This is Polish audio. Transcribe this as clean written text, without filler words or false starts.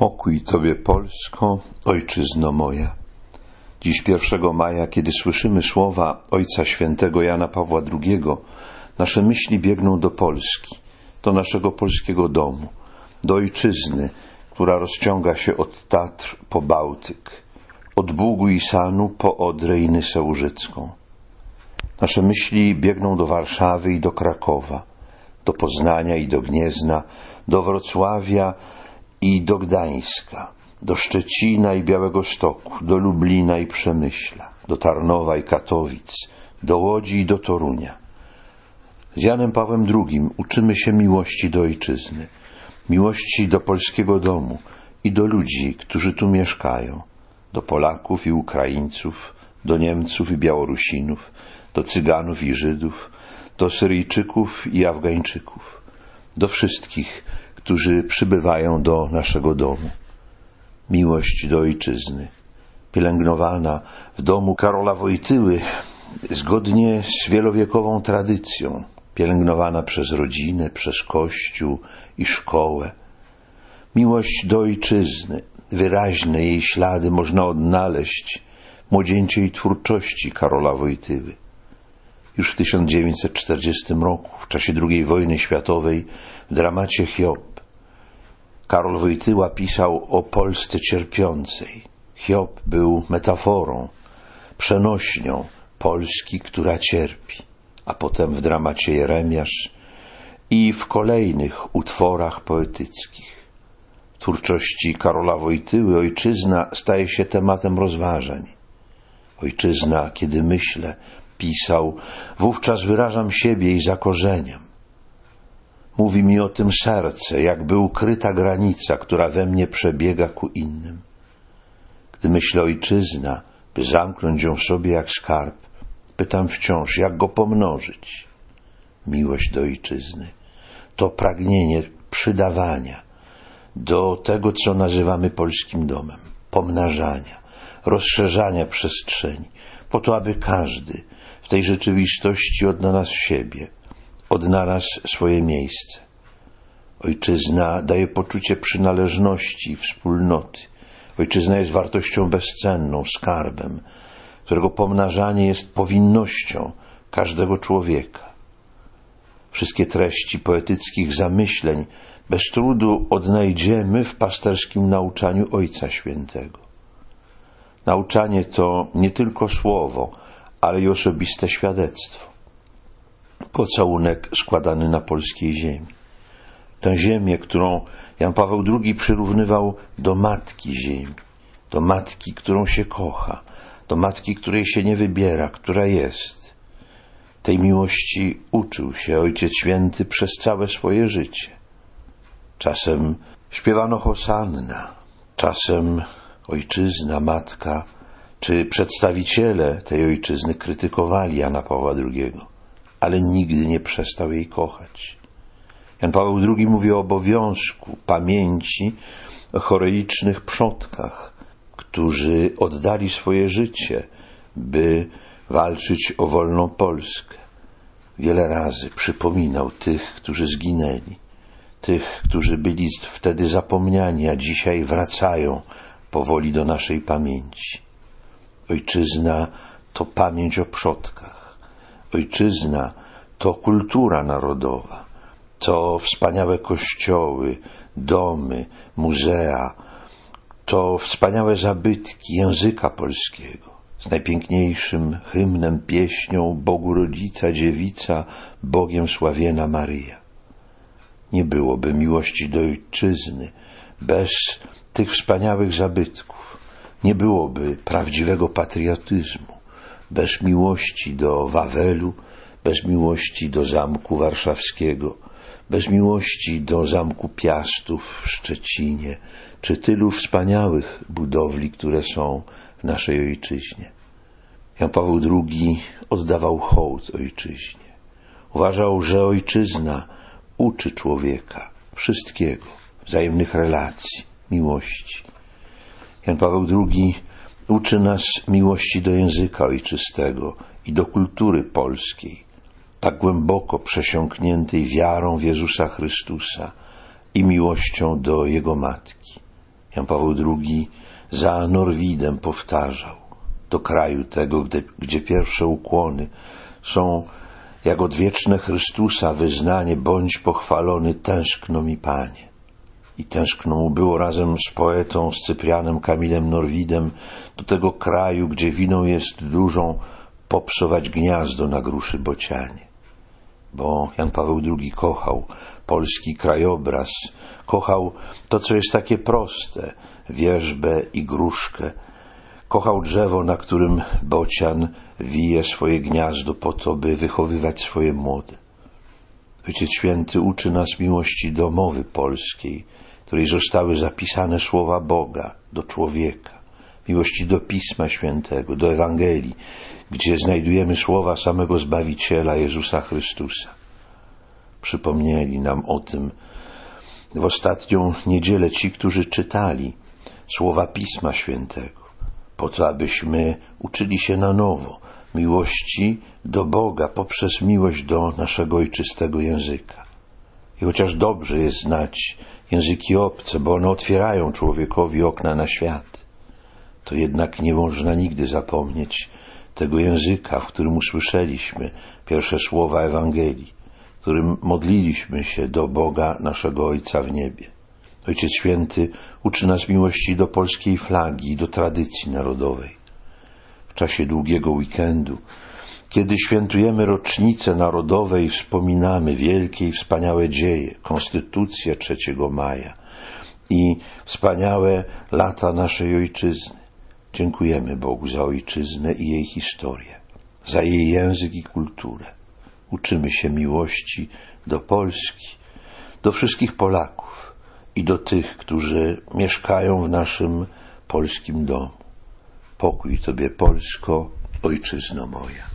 Pokój Tobie, Polsko, Ojczyzno moja. Dziś 1 maja, kiedy słyszymy słowa Ojca Świętego Jana Pawła II, nasze myśli biegną do Polski, do naszego polskiego domu, do Ojczyzny, która rozciąga się od Tatr po Bałtyk, od Bugu i Sanu po Odrę i Nysę Łużycką. Nasze myśli biegną do Warszawy i do Krakowa, do Poznania i do Gniezna, do Wrocławia i do Gdańska, do Szczecina i Białegostoku, do Lublina i Przemyśla, do Tarnowa i Katowic, do Łodzi i do Torunia. Z Janem Pawłem II uczymy się miłości do Ojczyzny, miłości do polskiego domu i do ludzi, którzy tu mieszkają, do Polaków i Ukraińców, do Niemców i Białorusinów, do Cyganów i Żydów, do Syryjczyków i Afgańczyków, do wszystkich, którzy przybywają do naszego domu. Miłość do Ojczyzny, pielęgnowana w domu Karola Wojtyły, zgodnie z wielowiekową tradycją, pielęgnowana przez rodzinę, przez Kościół i szkołę. Miłość do Ojczyzny, wyraźne jej ślady można odnaleźć w młodzieńczej twórczości Karola Wojtyły. Już w 1940 roku, w czasie II wojny światowej, w dramacie Hiob, Karol Wojtyła pisał o Polsce cierpiącej. Hiob był metaforą, przenośnią Polski, która cierpi. A potem w dramacie Jeremiasz i w kolejnych utworach poetyckich. W twórczości Karola Wojtyły Ojczyzna staje się tematem rozważań. Ojczyzna, kiedy myślę, pisał, wówczas wyrażam siebie i zakorzeniam. Mówi mi o tym serce, jakby ukryta granica, która we mnie przebiega ku innym. Gdy myślę Ojczyzna, by zamknąć ją w sobie jak skarb, pytam wciąż, jak go pomnożyć. Miłość do Ojczyzny to pragnienie przydawania do tego, co nazywamy polskim domem, pomnażania, rozszerzania przestrzeni, po to, aby każdy w tej rzeczywistości odnalazł siebie, odnalazł swoje miejsce. Ojczyzna daje poczucie przynależności i wspólnoty. Ojczyzna jest wartością bezcenną, skarbem, którego pomnażanie jest powinnością każdego człowieka. Wszystkie treści poetyckich zamyśleń bez trudu odnajdziemy w pasterskim nauczaniu Ojca Świętego. Nauczanie to nie tylko słowo, ale i osobiste świadectwo. Pocałunek składany na polskiej ziemi. Tę ziemię, którą Jan Paweł II przyrównywał do Matki Ziemi, do Matki, którą się kocha, do Matki, której się nie wybiera, która jest. Tej miłości uczył się Ojciec Święty przez całe swoje życie. Czasem śpiewano Hosanna, czasem Ojczyzna, Matka, czy przedstawiciele tej Ojczyzny krytykowali Jana Pawła II, ale nigdy nie przestał jej kochać. Jan Paweł II mówi o obowiązku pamięci o heroicznych przodkach, którzy oddali swoje życie, by walczyć o wolną Polskę. Wiele razy przypominał tych, którzy zginęli, tych, którzy byli wtedy zapomniani, a dzisiaj wracają powoli do naszej pamięci. Ojczyzna to pamięć o przodkach. Ojczyzna to kultura narodowa. To wspaniałe kościoły, domy, muzea. To wspaniałe zabytki języka polskiego. Z najpiękniejszym hymnem, pieśnią Bogu Rodzica, Dziewica, Bogiem sławiena Maryja. Nie byłoby miłości do Ojczyzny bez tych wspaniałych zabytków. Nie byłoby prawdziwego patriotyzmu bez miłości do Wawelu, bez miłości do Zamku Warszawskiego, bez miłości do Zamku Piastów w Szczecinie, czy tylu wspaniałych budowli, które są w naszej Ojczyźnie. Jan Paweł II oddawał hołd Ojczyźnie. Uważał, że Ojczyzna uczy człowieka wszystkiego, wzajemnych relacji, miłości. Jan Paweł II uczy nas miłości do języka ojczystego i do kultury polskiej, tak głęboko przesiąkniętej wiarą w Jezusa Chrystusa i miłością do Jego Matki. Jan Paweł II za Norwidem powtarzał: do kraju tego, gdzie pierwsze ukłony są jak odwieczne Chrystusa wyznanie, bądź pochwalony, tęskno mi, Panie. I tęskno mu było razem z poetą, z Cyprianem Kamilem Norwidem, do tego kraju, gdzie winą jest dużą, popsować gniazdo na gruszy bocianie. Bo Jan Paweł II kochał polski krajobraz, kochał to, co jest takie proste, wierzbę i gruszkę. Kochał drzewo, na którym bocian wije swoje gniazdo po to, by wychowywać swoje młode. Ojciec Święty uczy nas miłości do mowy polskiej, w której zostały zapisane słowa Boga do człowieka, miłości do Pisma Świętego, do Ewangelii, gdzie znajdujemy słowa samego Zbawiciela Jezusa Chrystusa. Przypomnieli nam o tym w ostatnią niedzielę ci, którzy czytali słowa Pisma Świętego, po to, abyśmy uczyli się na nowo miłości do Boga poprzez miłość do naszego ojczystego języka. I chociaż dobrze jest znać języki obce, bo one otwierają człowiekowi okna na świat, to jednak nie można nigdy zapomnieć tego języka, w którym usłyszeliśmy pierwsze słowa Ewangelii, w którym modliliśmy się do Boga, naszego Ojca w niebie. Ojciec Święty uczy nas miłości do polskiej flagi i do tradycji narodowej. W czasie długiego weekendu, kiedy świętujemy rocznice narodowe i wspominamy wielkie i wspaniałe dzieje, Konstytucję 3 maja i wspaniałe lata naszej ojczyzny, dziękujemy Bogu za ojczyznę i jej historię, za jej język i kulturę. Uczymy się miłości do Polski, do wszystkich Polaków i do tych, którzy mieszkają w naszym polskim domu. Pokój Tobie, Polsko, ojczyzno moja.